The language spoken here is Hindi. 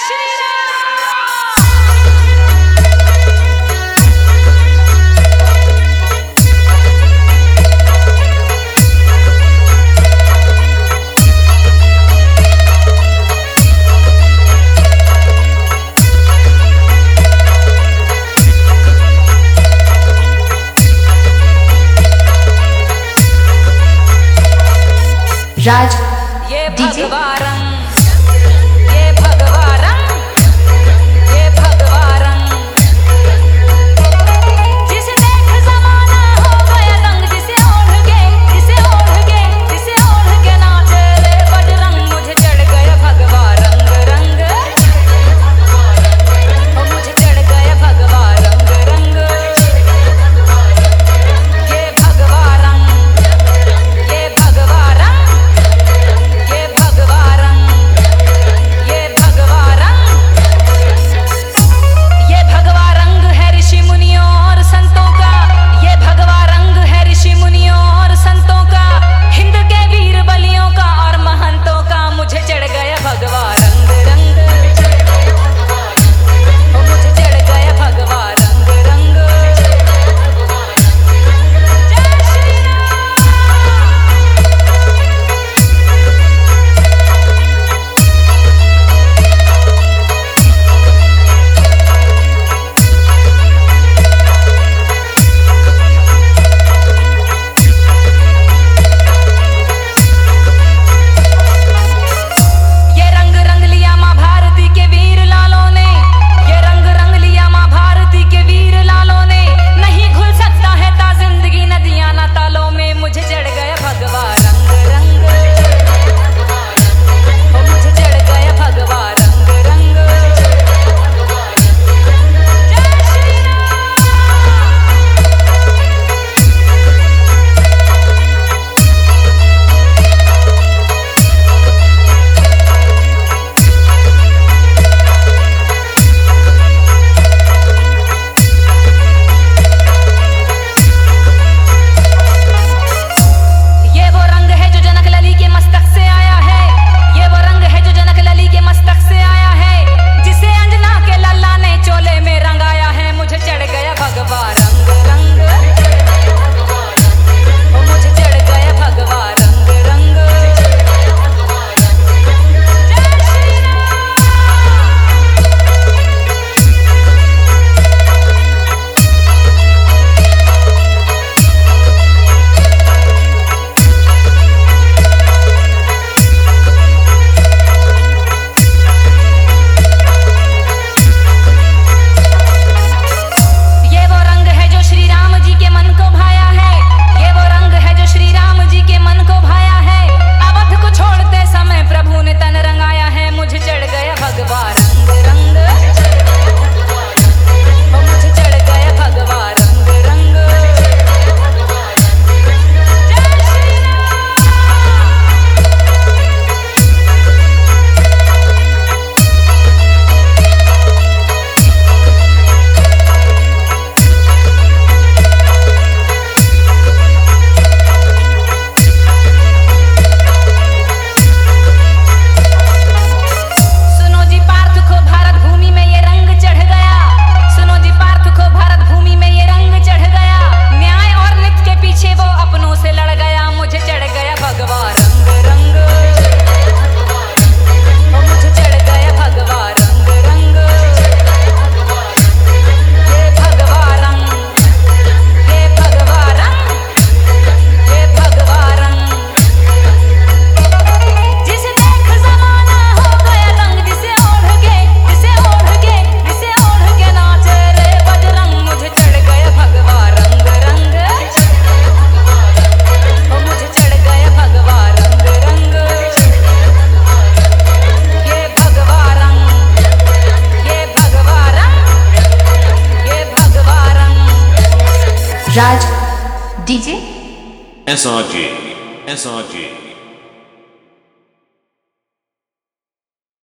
राज ये डीजे ये भगवारंग ये भगवारंग जिसे देख जमाना हो गया दंग जिसे ओढ़ के नाचे रे बजरंग मुझे चढ़ गया भगवारंग रंग ओ मुझे चढ़ गया भगवारंग रंग ये भगवारंग ये भगवारंग ये भगवारंग ये भगवारंग ये भगवारंग है ऋषि मुनियों और संतों का ये भगवारंग है ऋषि मुनियों और संतों का हिंद के वीर बलियों का और महंतों का मुझे चढ़ गया भगवारंग रंग ओ मुझे चढ़ गया भगवारंग रंग जय श्री ये रंग रंग लिया माँ भारती के वीर लालों ने ये रंग रंग लिया माँ भारती के वीर लालों ने नहीं घुल सकता है ता जिंदगी नदियां ना तालों में मुझे चढ़ गया भगवारंग रंग ओ मुझे चढ़ गया भगवारंग रंग जय श्री ये वो रंग है जो जनक लली के मस्तक से आया है ये वो रंग है जो जनक लली के मस्तक से आया है जिसे अंजना के लल्ला ने चोले में रंगाया है मुझे चढ़ गया भगवारंग रंग ओ मुझे चढ़ गया भगवारंग रंग जय श्री ये वो रंग है जो श्री राम जी के मन को भाया है ये वो रंग है जो श्री राम जी के मन को भाया है अवध को छोड़ते समय प्रभु ने तन रंगाया है मुझे चढ़ गया भगवारंग रंग ओ मुझे चढ़ गया भगवारंग रंग जय श्री सुनो जी पार्थ को भारत भूमि में ये रंग चढ़ गया सुनो जी पार्थ को भारत भूमि में ये रंग चढ़ गया न्याय और नित्य के पीछे वो अपनों से लड़ गया मुझे चढ़ गया भगवारंग रंग ओ मुझे चढ़ गया भगवारंग रंग ये भगवारंग ये भगवारंग ये भगवारंग जिसे देख जमाना हो गया दंग जिसे ओढ़ के नाचे रे बजरंग मुझे चढ़ गया भगवारंग रंग ओ मुझे चढ़ गया भगवारंग रंग ये भगवारंग ये भगवारंग ये भगवारंग राज डीजे SRG